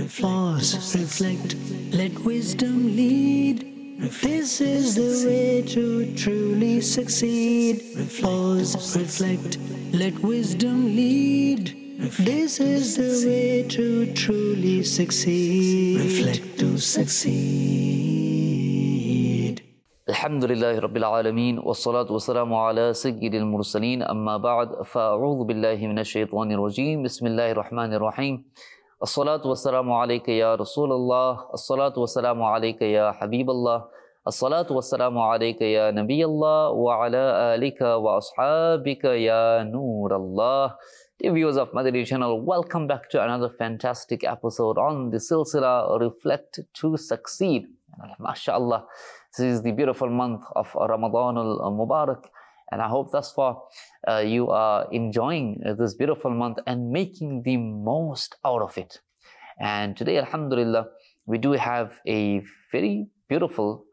pause, reflect, let wisdom lead. This is the way to truly succeed. Pause, reflect, let wisdom lead. This is the way to truly succeed. Reflect to succeed. Alhamdulillahi Rabbil Alameen, wassalatu wassalamu ala sayyidil mursaleen, amma ba'd, fa'a'udhu billahi minash shaitanir rajeem, bismillahir rahmanir rahim. As-salatu wassalamu alayka ya Rasulullah, as-salatu wassalamu alayka ya Habiballah, as-salatu wassalamu alayka ya Nabiyallah, wa ala alika wa ashabika ya Noorallah. Dear viewers of Madani channel, welcome back to another fantastic episode on the Silsila Reflect to Succeed. MashaAllah, this is the beautiful month of Ramadan al-Mubarak, and I hope thus far you are enjoying this beautiful month and making the most out of it. And today, alhamdulillah, we do have a very beautiful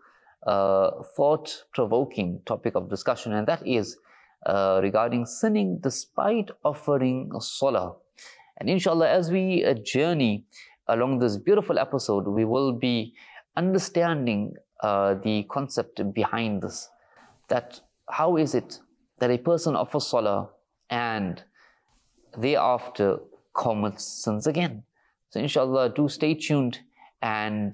thought-provoking topic of discussion, and that is regarding sinning despite offering salah. And inshallah, as we journey along this beautiful episode, we will be understanding the concept behind this, that how is it that a person offers salah and thereafter commits sins again. So inshallah, do stay tuned, and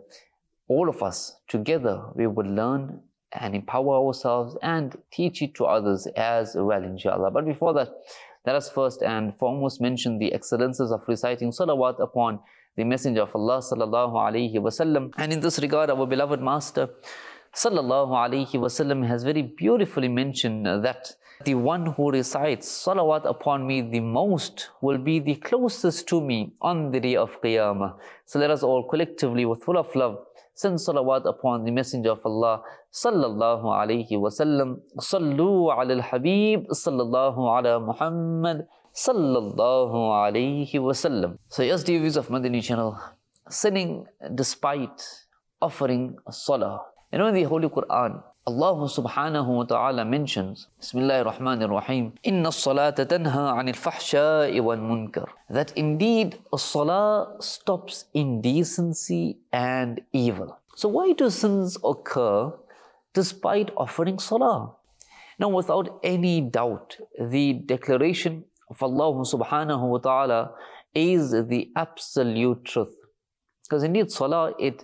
all of us together, we will learn and empower ourselves and teach it to others as well, inshallah. But before that, let us first and foremost mention the excellences of reciting salawat upon the Messenger of Allah sallallahu alaihi wasallam. And in this regard, our beloved Master sallallahu alaihi wasallam has very beautifully mentioned that the one who recites salawat upon me the most will be the closest to me on the day of Qiyamah. So let us all collectively, with full of love, send salawat upon the Messenger of Allah sallallahu alaihi wasallam. Sallu ala al-Habib sallallahu ala Muhammad sallallahu alaihi wasallam. So yes, dear viewers of Madani channel, sinning despite offering salah. You know, in the Holy Quran, Allah subhanahu wa ta'ala mentions, Bismillahir Rahmanir Rahim, Inna as-salata tanha 'anil fahsha'i wal munkar. That indeed a salah stops indecency and evil. So why do sins occur despite offering salah? Now, without any doubt, the declaration of Allah subhanahu wa ta'ala is the absolute truth. Because indeed salah, it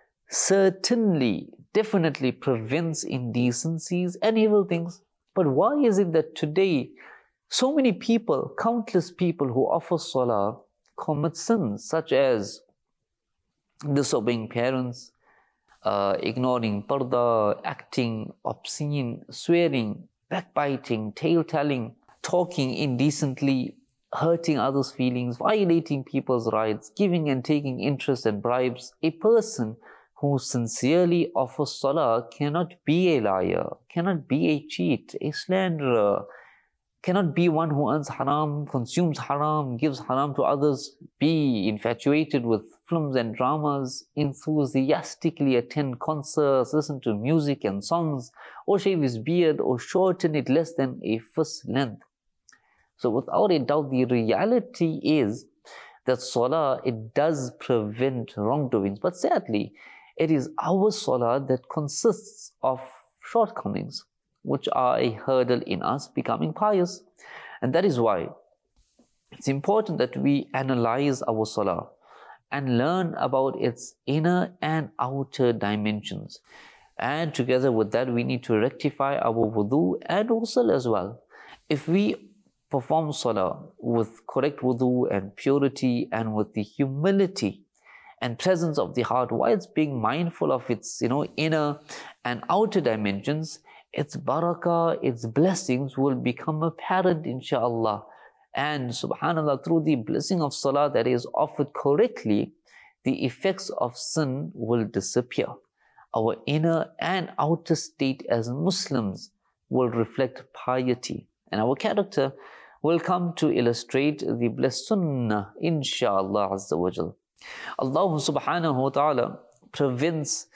certainly, definitely prevents indecencies and evil things. But why is it that today so many people, countless people who offer salah commit sins such as disobeying parents, ignoring parda, acting obscene, swearing, backbiting, tale-telling, talking indecently, hurting others' feelings, violating people's rights, giving and taking interest and bribes? A person who sincerely offers salah cannot be a liar, cannot be a cheat, a slanderer, cannot be one who earns haram, consumes haram, gives haram to others, be infatuated with films and dramas, enthusiastically attend concerts, listen to music and songs, or shave his beard, or shorten it less than a fist's length. So without a doubt, the reality is that salah, it does prevent wrongdoings. But sadly, it is our salah that consists of shortcomings, which are a hurdle in us becoming pious. And that is why it's important that we analyze our salah and learn about its inner and outer dimensions. And together with that, we need to rectify our wudu and ghusl as well. If we perform salah with correct wudu and purity and with the humility and presence of the heart, while it's being mindful of its inner and outer dimensions, its barakah, its blessings will become apparent, inshaAllah. And subhanAllah, through the blessing of salah that is offered correctly, the effects of sin will disappear. Our inner and outer state as Muslims will reflect piety, and our character will come to illustrate the blessed sunnah, inshaAllah Azza wa Jal. Allah subhanahu wa ta'ala prevents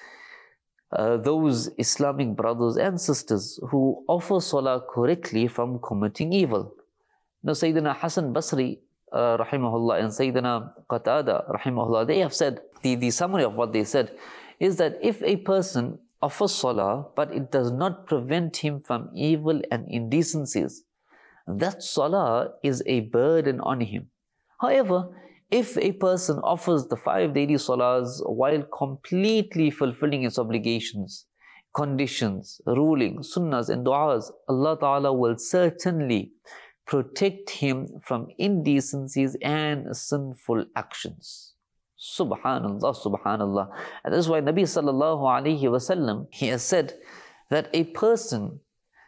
those Islamic brothers and sisters who offer salah correctly from committing evil. Now, Sayyidina Hasan Basri rahimahullah, and Sayyidina Qatada rahimahullah, they have said, the summary of what they said is that if a person offers salah but it does not prevent him from evil and indecencies, that salah is a burden on him. However, if a person offers the 5 daily salahs while completely fulfilling its obligations, conditions, rulings, sunnahs and du'as, Allah Ta'ala will certainly protect him from indecencies and sinful actions. Subhanallah, Subhanallah. And that's why Nabi Sallallahu Alaihi Wasallam, he has said that a person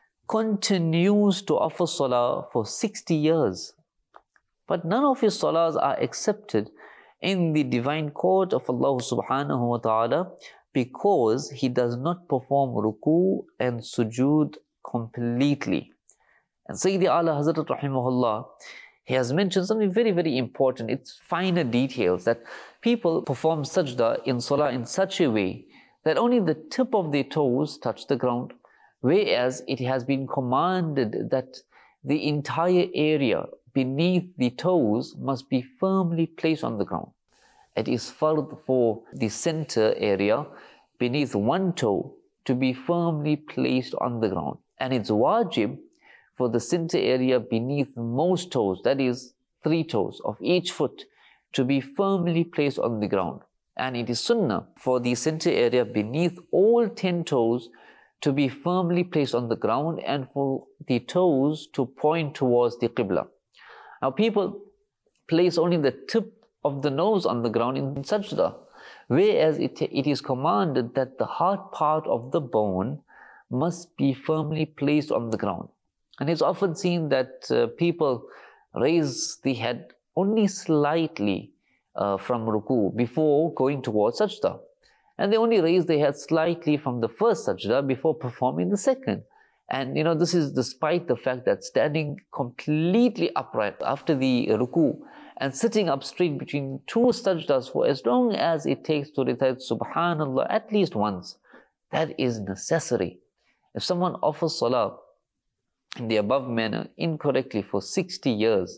continues to offer salah for 60 years, but none of his salahs are accepted in the divine court of Allah Subhanahu Wa Ta'ala because he does not perform ruku and sujood completely. And Sayyidi Ala Hazrat Rahimahullah, he has mentioned something very, very important. It's finer details that people perform sajda in salah in such a way that only the tip of their toes touch the ground, whereas it has been commanded that the entire area beneath the toes must be firmly placed on the ground. It is fard for the center area beneath one toe to be firmly placed on the ground. And it's wajib for the center area beneath most toes, that is 3 toes of each foot, to be firmly placed on the ground. And it is sunnah for the center area beneath all 10 toes to be firmly placed on the ground and for the toes to point towards the Qibla. Now people place only the tip of the nose on the ground in sajda, whereas it is commanded that the hard part of the bone must be firmly placed on the ground. And it's often seen that people raise the head only slightly from ruku before going towards sajda. And they only raise their head slightly from the first sajda before performing the second. And this is despite the fact that standing completely upright after the ruku and sitting up straight between 2 sajdas for as long as it takes to recite Subhanallah at least once, that is necessary. If someone offers salah in the above manner incorrectly for 60 years,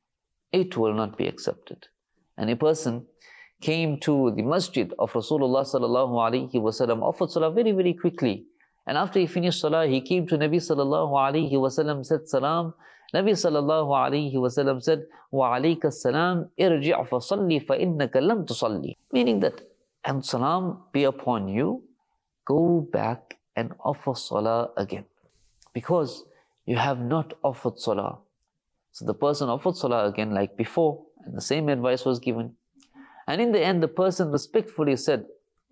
it will not be accepted. And a person came to the masjid of Rasulullah sallallahu alaihi wasallam, offered salah very, very quickly. And after he finished salah, he came to Nabi sallallahu alaihi wasallam, said salam. Nabi sallallahu alaihi wasallam said, wa alayka salam, irji' fa salli fa innaka lam tusalli. Meaning that, and salam be upon you, go back and offer salah again, because you have not offered salah. So the person offered salah again like before, and the same advice was given. And in the end, the person respectfully said,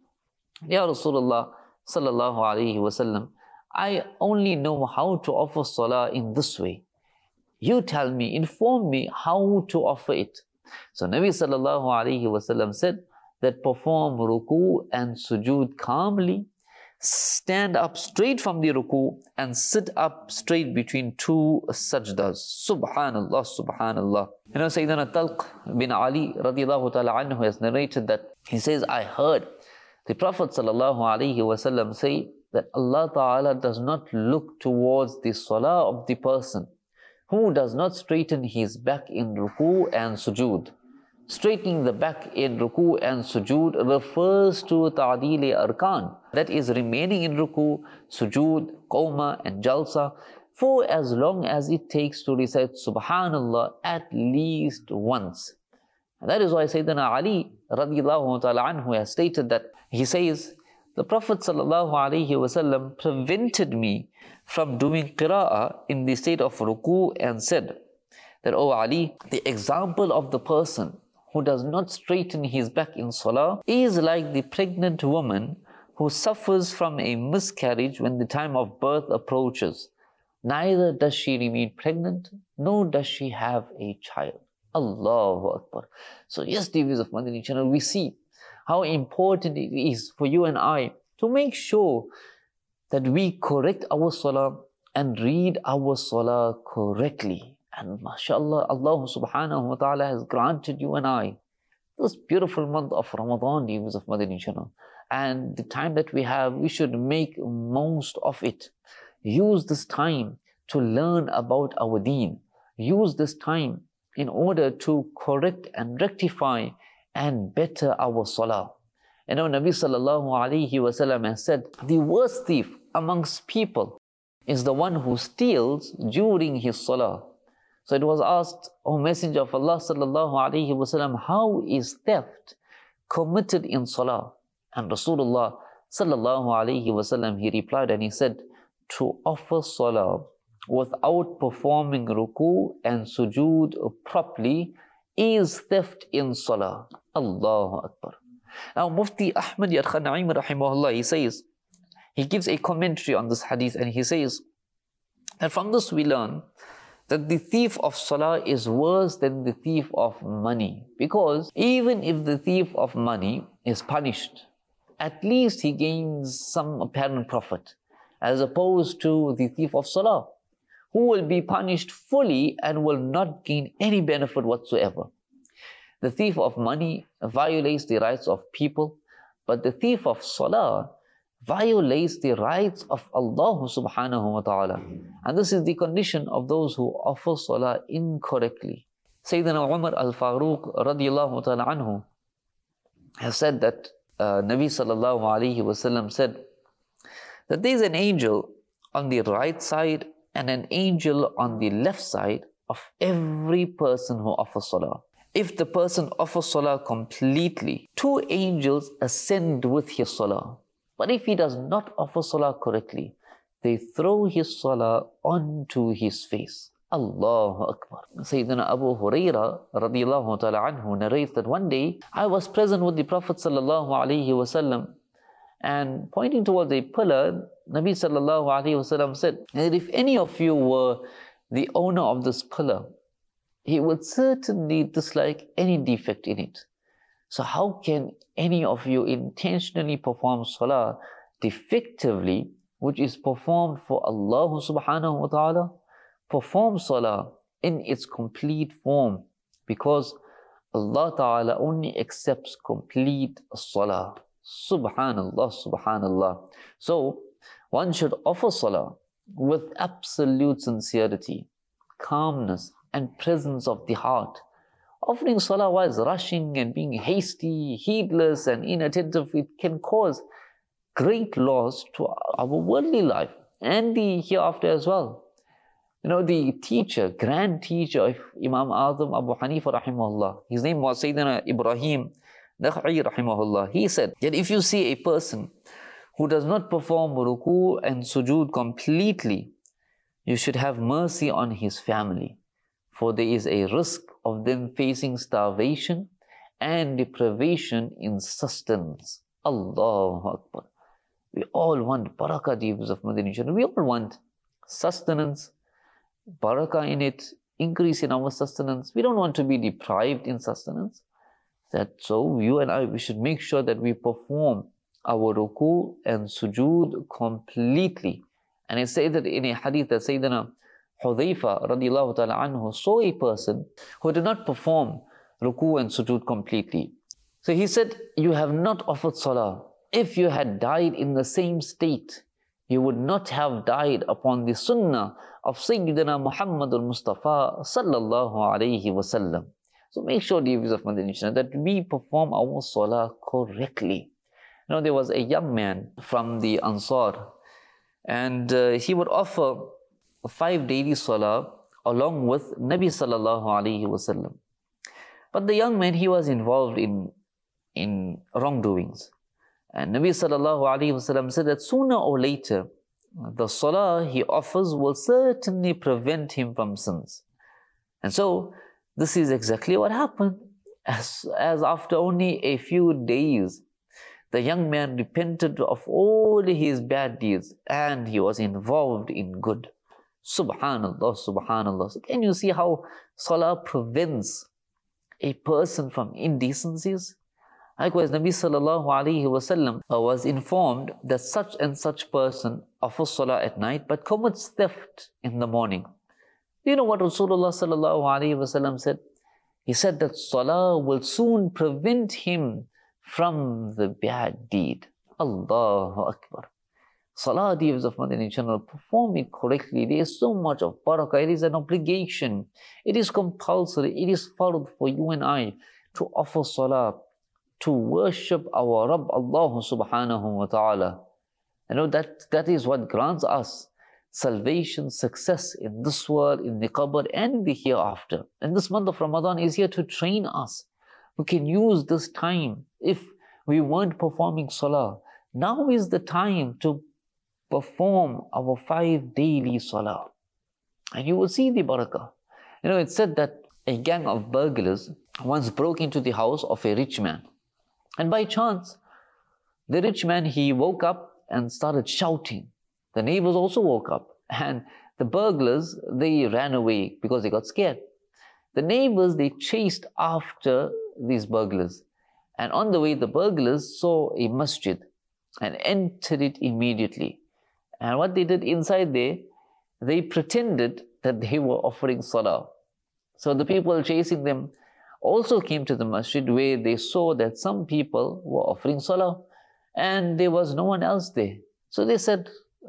Ya Rasulullah sallallahu alaihi wasallam, I only know how to offer salah in this way. You tell me, inform me how to offer it. So Nabi sallallahu alaihi wasallam said that perform ruku and sujood calmly, stand up straight from the ruku and sit up straight between 2 sajdas. Subhanallah, Subhanallah. Sayyidina Talq bin Ali radiallahu ta'ala anhu has narrated that he says, I heard the Prophet sallallahu alaihi wasallam say that Allah Ta'ala does not look towards the salah of the person who does not straighten his back in ruku and sujood. Straightening the back in ruku and sujood refers to ta'dil arkan, that is remaining in ruku, sujood, qawma and jalsa for as long as it takes to recite Subhanallah at least once. And that is why Sayyidina Ali radiallahu ta'ala anhu has stated that, he says, the Prophet sallallahu alaihi wasallam prevented me from doing qira'ah in the state of ruku and said that, O Ali, the example of the person who does not straighten his back in salah is like the pregnant woman who suffers from a miscarriage when the time of birth approaches. Neither does she remain pregnant, nor does she have a child. Allahu Akbar. So yes, dear viewers of Madani channel, we see how important it is for you and I to make sure that we correct our salah and read our salah correctly. And mashallah, Allah subhanahu wa ta'ala has granted you and I this beautiful month of Ramadan, dear viewers of Madani channel. And the time that we have, we should make most of it. Use this time to learn about our deen. Use this time in order to correct and rectify and better our salah. And now Nabi sallallahu alayhi wasallam has said, the worst thief amongst people is the one who steals during his salah. So it was asked, O Messenger of Allah sallallahu alayhi wasallam, how is theft committed in salah? And Rasulullah sallallahu alayhi wasallam, he replied and he said, to offer salah without performing ruku and sujood properly is theft in salah. Allahu Akbar. Now Mufti Ahmad Yar Khan Naim rahimahullah, he says, he gives a commentary on this hadith and he says that from this we learn that the thief of salah is worse than the thief of money, because even if the thief of money is punished, at least he gains some apparent profit, as opposed to the thief of salah, who will be punished fully and will not gain any benefit whatsoever. The thief of money violates the rights of people, but the thief of salah violates the rights of Allah subhanahu wa ta'ala. And this is the condition of those who offer salah incorrectly. Sayyidina Umar al-Faruq radiyallahu ta'ala anhu has said that Nabi sallallahu alayhi wasallam said that there is an angel on the right side and an angel on the left side of every person who offers salah. If the person offers salah completely, 2 angels ascend with his salah. But if he does not offer salah correctly, they throw his salah onto his face. Allahu Akbar. Sayyidina Abu Huraira radiyallahu ta'ala anhu narrates that one day I was present with the Prophet sallallahu alaihi wasallam, and pointing towards a pillar, Nabi sallallahu alaihi wasallam said that if any of you were the owner of this pillar, he would certainly dislike any defect in it. So how can any of you intentionally perform salah defectively, which is performed for Allah subhanahu wa ta'ala? Perform salah in its complete form, because Allah ta'ala only accepts complete salah. Subhanallah, subhanallah. So one should offer salah with absolute sincerity, calmness and presence of the heart. Offering salah while rushing and being hasty, heedless and inattentive, it can cause great loss to our worldly life and the hereafter as well. You know, the teacher, grand teacher of Imam Azam Abu Hanifa rahimahullah, his name was Sayyidina Ibrahim Nakhai rahimahullah. He said that if you see a person who does not perform ruku and sujood completely, you should have mercy on his family, for there is a risk of them facing starvation and deprivation in sustenance. Allahu Akbar. We all want barakah, deeds of Madinah. We all want sustenance, barakah in it, increase in our sustenance. We don't want to be deprived in sustenance. So you and I, we should make sure that we perform our ruku and sujood completely. And it said that in a hadith that Sayyidina Hudhayfa radiallahu ta'ala anhu saw a person who did not perform ruku and sujood completely. So he said, you have not offered salah. If you had died in the same state, you would not have died upon the sunnah of Sayyidina Muhammad al-Mustafa sallallahu alayhi wasallam. So make sure, dear viewers of Madinah, that we perform our salah correctly. You know, there was a young man from the Ansar, and he would offer 5 daily salah along with Nabi sallallahu alayhi wasallam. But the young man, he was involved in wrongdoings. And Nabi sallallahu alayhi wasallam said that sooner or later, the salah he offers will certainly prevent him from sins. And so, this is exactly what happened. As after only a few days, the young man repented of all his bad deeds and he was involved in good. Subhanallah, subhanallah. So can you see how salah prevents a person from indecencies? Likewise, Nabi sallallahu alayhi wasallam was informed that such and such person offers salah at night but commits theft in the morning. Do you know what Rasulullah sallallahu alayhi wasallam said? He said that salah will soon prevent him from the bad deed. Allahu Akbar. Salah, dears of Madani channel, perform it correctly. There is so much of barakah. It is an obligation. It is compulsory. It is fard for you and I to offer salah, to worship our Rabb Allah subhanahu wa ta'ala. You know, that is what grants us salvation, success in this world, in the qabr and the hereafter. And this month of Ramadan is here to train us. We can use this time. If we weren't performing salah, now is the time to perform our 5 daily salah. And you will see the barakah. You know, it's said that a gang of burglars once broke into the house of a rich man. And by chance, the rich man, he woke up and started shouting. The neighbors also woke up. And the burglars, they ran away because they got scared. The neighbors, they chased after these burglars. And on the way, the burglars saw a masjid and entered it immediately. And what they did inside there, they pretended that they were offering salah. So the people chasing them also came to the masjid, where they saw that some people were offering salah and there was no one else there. So they said,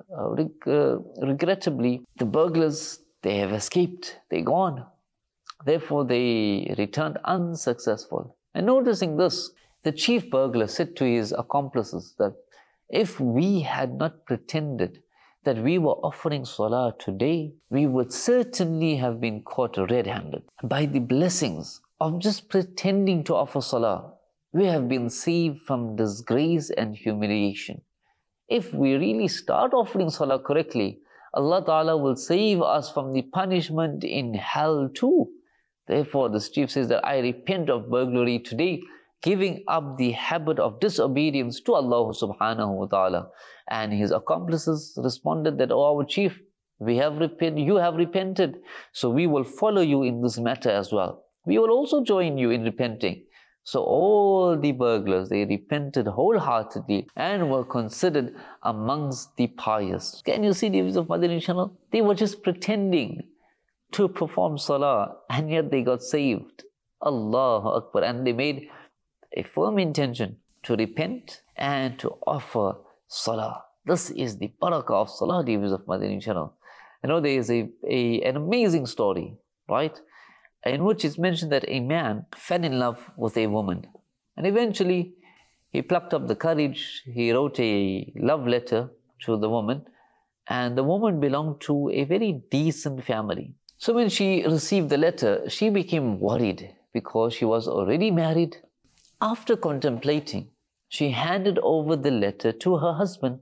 regrettably, the burglars, they have escaped, they're gone. Therefore, they returned unsuccessful. And noticing this, the chief burglar said to his accomplices that if we had not pretended that we were offering salah today, we would certainly have been caught red-handed. By the blessings of just pretending to offer salah, we have been saved from disgrace and humiliation. If we really start offering salah correctly, Allah Ta'ala will save us from the punishment in hell too. Therefore, this chief says that I repent of burglary today, giving up the habit of disobedience to Allah subhanahu wa ta'ala. And his accomplices responded that, oh, our chief, you have repented, so we will follow you in this matter as well. We will also join you in repenting. So all the burglars, they repented wholeheartedly and were considered amongst the pious. Can you see the views of Madani channel? They were just pretending to perform salah and yet they got saved. Allahu Akbar. And they made a firm intention to repent and to offer salah. This is the barakah of salah, the views of Madani channel. You know, there is an amazing story, right? In which it's mentioned that a man fell in love with a woman. And eventually, he plucked up the courage, he wrote a love letter to the woman. And the woman belonged to a very decent family. So when she received the letter, she became worried because she was already married. After contemplating, she handed over the letter to her husband,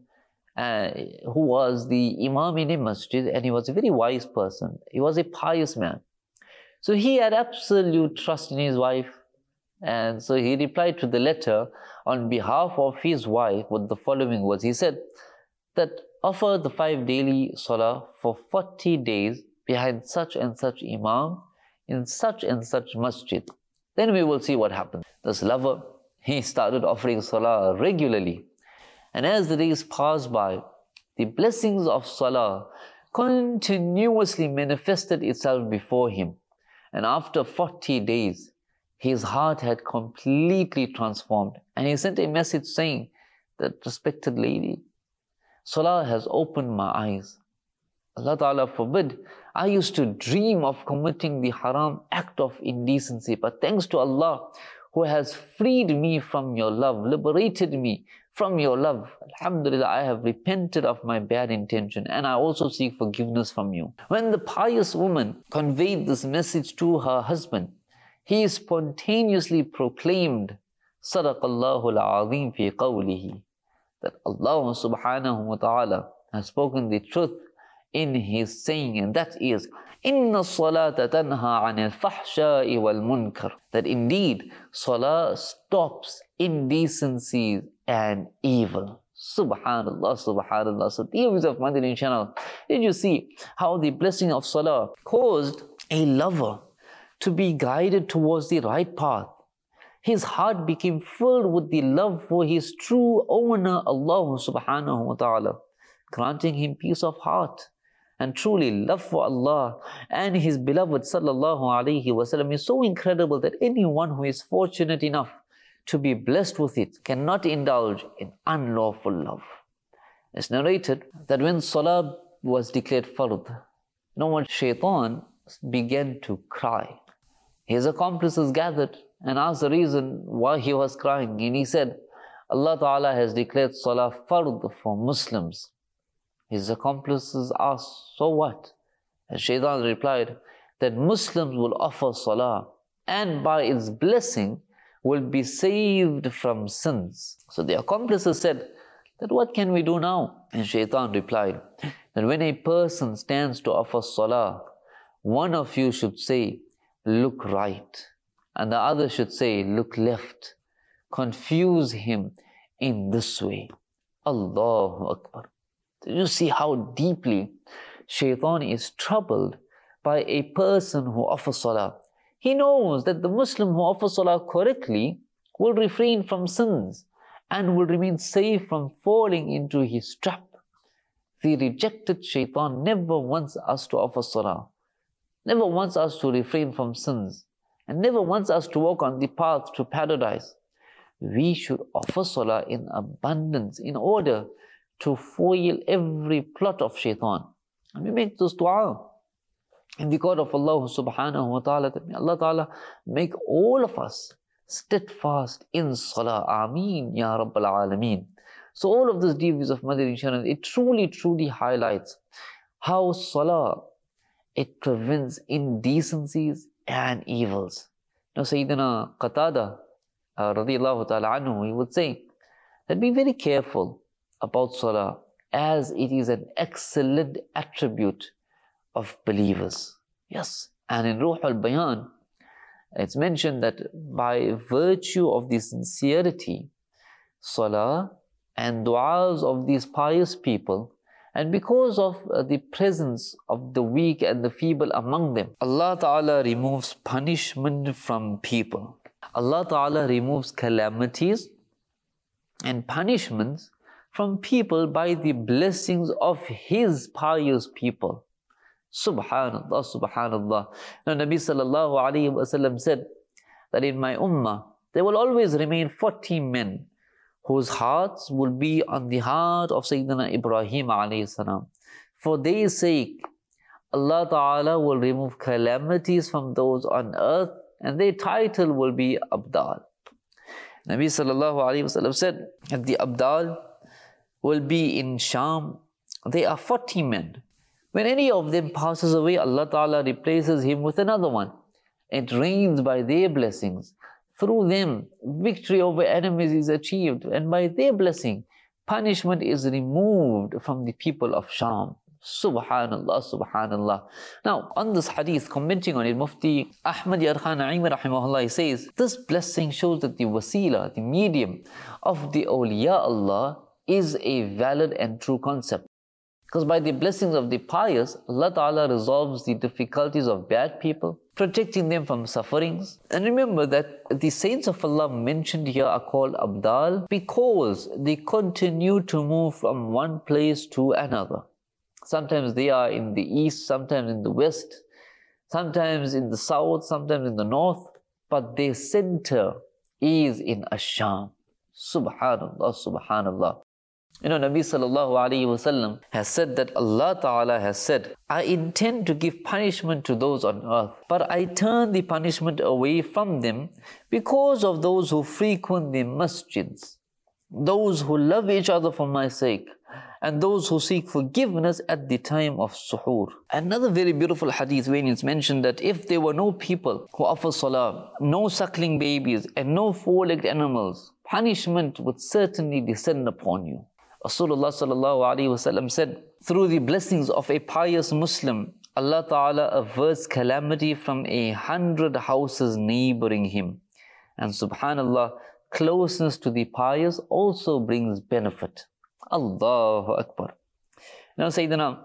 who was the imam in a masjid, and he was a very wise person. He was a pious man. So he had absolute trust in his wife, and so he replied to the letter on behalf of his wife with the following words. He said that offer the 5 daily salah for 40 days behind such and such imam in such and such masjid. Then we will see what happens. This lover, he started offering salah regularly. And as the days passed by, the blessings of salah continuously manifested itself before him. And after 40 days, his heart had completely transformed. And he sent a message saying that, respected lady, salah has opened my eyes. Allah Ta'ala forbid, I used to dream of committing the haram act of indecency. But thanks to Allah, who has freed me from your love, liberated me from your love. Alhamdulillah, I have repented of my bad intention and I also seek forgiveness from you. When the pious woman conveyed this message to her husband, he spontaneously proclaimed, Sadaqallahu al-Azim fi qawlihi, that Allah subhanahu wa ta'ala has spoken the truth in his saying, and that is, Inna salata tanha anil fahsha'i wal munkar. That indeed, salah stops indecencies and evil. Subhanallah, subhanallah. So, dear viewers of Madani channel, did you see how the blessing of salah caused a lover to be guided towards the right path? His heart became filled with the love for his true owner, Allah subhanahu wa ta'ala, granting him peace of heart. And truly, love for Allah and His beloved sallallahu alaihi wasallam is so incredible that anyone who is fortunate enough to be blessed with it cannot indulge in unlawful love. It's narrated that when Salah was declared fard, Shaitan began to cry. His accomplices gathered and asked the reason why he was crying. And he said, Allah Ta'ala has declared Salah fard for Muslims. His accomplices asked, so what? And Shaitan replied that Muslims will offer Salah and by its blessing will be saved from sins. So the accomplices said, that what can we do now? And Shaitan replied, that when a person stands to offer Salah, one of you should say, look right, and the other should say, look left. Confuse him in this way. Allahu Akbar. You see how deeply Shaitan is troubled by a person who offers Salah. He knows that the Muslim who offers Salah correctly will refrain from sins and will remain safe from falling into his trap. The rejected Shaitan never wants us to offer Salah, never wants us to refrain from sins, and never wants us to walk on the path to paradise. We should offer Salah in abundance in order to foil every plot of Shaitan. And we make this dua in the court of Allah subhanahu wa ta'ala, that may Allah ta'ala make all of us steadfast in Salah. Ameen Ya Rabbal Alameen. So all of these deeds of Madani Sharan, it truly highlights how Salah, it prevents indecencies and evils. Now Sayyidina Qatada radiyallahu ta'ala anhu, he would say that be very careful about Salah, as it is an excellent attribute of believers. Yes, and in Ruh al-Bayan, it's mentioned that by virtue of the sincerity, Salah and du'as of these pious people, and because of the presence of the weak and the feeble among them, Allah Ta'ala removes punishment from people. Allah Ta'ala removes calamities and punishments from people by the blessings of His pious people. Subhanallah, Subhanallah. Now Nabi Sallallahu Alaihi Wasallam said that in my ummah, there will always remain 40 men whose hearts will be on the heart of Sayyidina Ibrahim alayhi salam. For their sake, Allah Ta'ala will remove calamities from those on earth, and their title will be Abdal. Nabi Sallallahu Alaihi Wasallam said that the Abdal will be in Sham. They are 40 men. When any of them passes away, Allah Ta'ala replaces him with another one. It rains by their blessings. Through them, victory over enemies is achieved, and by their blessing, punishment is removed from the people of Sham. Subhanallah, Subhanallah. Now, on this hadith, commenting on it, Mufti Ahmad Yar Khan Naimi rahimahullah says, this blessing shows that the wasila, the medium of the awliya Allah, is a valid and true concept. Because by the blessings of the pious, Allah Ta'ala resolves the difficulties of bad people, protecting them from sufferings. And remember that the saints of Allah mentioned here are called Abdal because they continue to move from one place to another. Sometimes they are in the east, sometimes in the west, sometimes in the south, sometimes in the north, but their center is in Ash-Sham. Subhanallah, Subhanallah. You know, Nabi Sallallahu Alaihi Wasallam has said that Allah Ta'ala has said, I intend to give punishment to those on earth, but I turn the punishment away from them because of those who frequent the masjids, those who love each other for my sake, and those who seek forgiveness at the time of suhoor. Another very beautiful hadith when it's mentioned that if there were no people who offer salah, no suckling babies, and no four-legged animals, punishment would certainly descend upon you. Rasulullah Sallallahu Alaihi Wasallam said, through the blessings of a pious Muslim, Allah Ta'ala averts calamity from 100 houses neighboring him. And subhanallah, closeness to the pious also brings benefit. Allahu Akbar. Now Sayyidina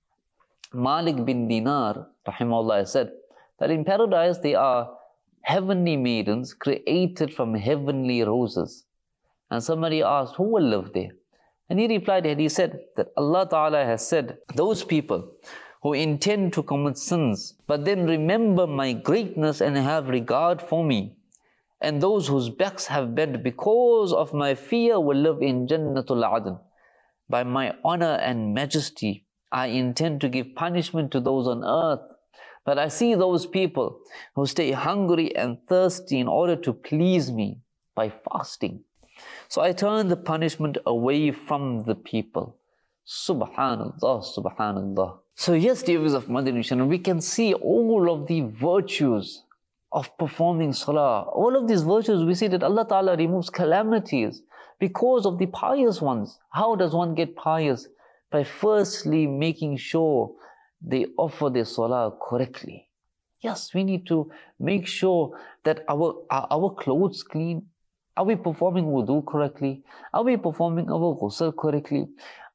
Malik bin Dinar rahimahullah said that in paradise there are heavenly maidens created from heavenly roses. And somebody asked, who will live there? And he replied, and he said that Allah Ta'ala has said, those people who intend to commit sins, but then remember my greatness and have regard for me, and those whose backs have bent because of my fear will live in Jannatul Adn. By my honor and majesty, I intend to give punishment to those on earth. But I see those people who stay hungry and thirsty in order to please me by fasting. So I turn the punishment away from the people. Subhanallah, Subhanallah. So yes, dear viewers of Madani Channel, we can see all of the virtues of performing salah. All of these virtues, we see that Allah Ta'ala removes calamities because of the pious ones. How does one get pious? By firstly making sure they offer their salah correctly. Yes, we need to make sure that our clothes clean. Are we performing wudu correctly? Are we performing our ghusl correctly?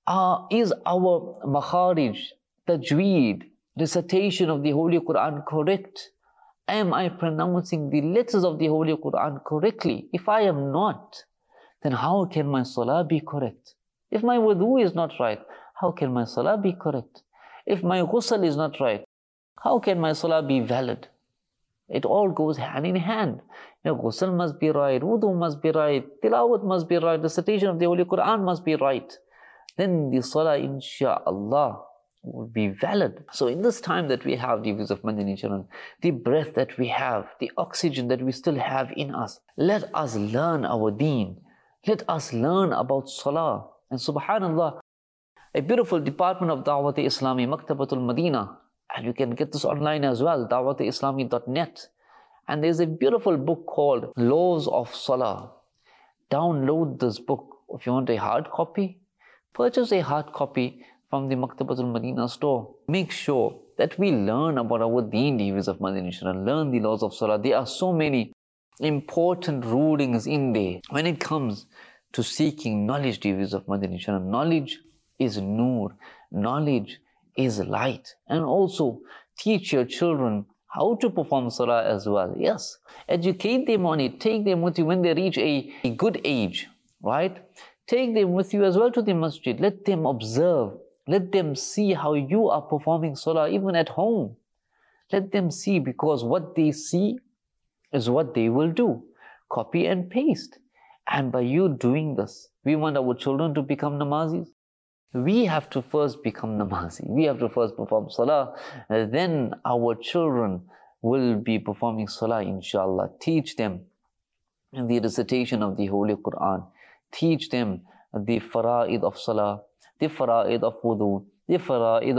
Is our makharij, tajweed, recitation of the Holy Quran correct? Am I pronouncing the letters of the Holy Quran correctly? If I am not, then how can my salah be correct? If my wudu is not right, how can my salah be correct? If my ghusl is not right, how can my salah be valid? It all goes hand in hand. Ghusl must be right, wudu must be right, tilawat must be right, recitation of the Holy Quran must be right. Then the salah, insha'Allah, will be valid. So in this time that we have, the views of Madani Channel, the breath that we have, the oxygen that we still have in us, let us learn our deen. Let us learn about salah. And subhanallah, a beautiful department of Dawat-e-Islami, Maktabatul Madina, and you can get this online as well, dawat-e-islami.net. And there's a beautiful book called Laws of Salah. Download this book. If you want a hard copy, purchase a hard copy from the Maktabatul Madina store. Make sure that we learn about our deen, the viewers of Madani Channel, learn the laws of salah. There are so many important rulings in there. When it comes to seeking knowledge, the viewers of Madani Channel, knowledge is nur, knowledge is light. And also teach your children how to perform salah as well. Yes, educate them on it, take them with you when they reach a good age, right? Take them with you as well to the masjid. Let them observe. Let them see how you are performing salah even at home. Let them see, because what they see is what they will do. Copy and paste. And by you doing this, we want our children to become namazis. We have to first become namazi. We have to first perform salah. Then our children will be performing salah, inshallah. Teach them the recitation of the Holy Quran. Teach them the fara'id of salah, the fara'id of wudu, the fara'id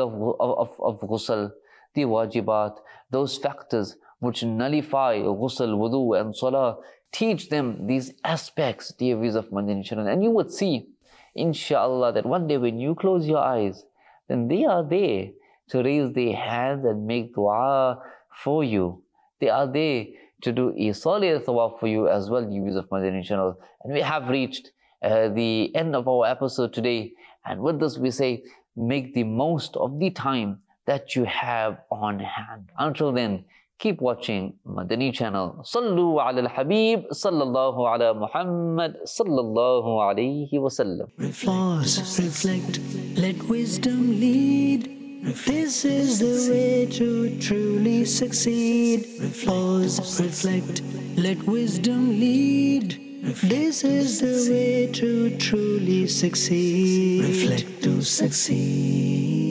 of ghusl, the wajibat, those factors which nullify ghusl, wudu and salah. Teach them these aspects, dear viewers of Madani Channel, and you would see, inshallah, that one day when you close your eyes, then they are there to raise their hands and make dua for you. They are there to do Isali Thawaf for you as well, dear viewers of Madani Channel. And we have reached the end of our episode today. And with this we say, make the most of the time that you have on hand. Until then, keep watching Madani Channel. Sallu ala al-Habib, sallallahu ala Muhammad, sallallahu alayhi wa sallam. Pause, reflect, let wisdom lead. This is the way to truly succeed. Pause, reflect, let wisdom lead. This is the way to truly succeed. Reflect to succeed.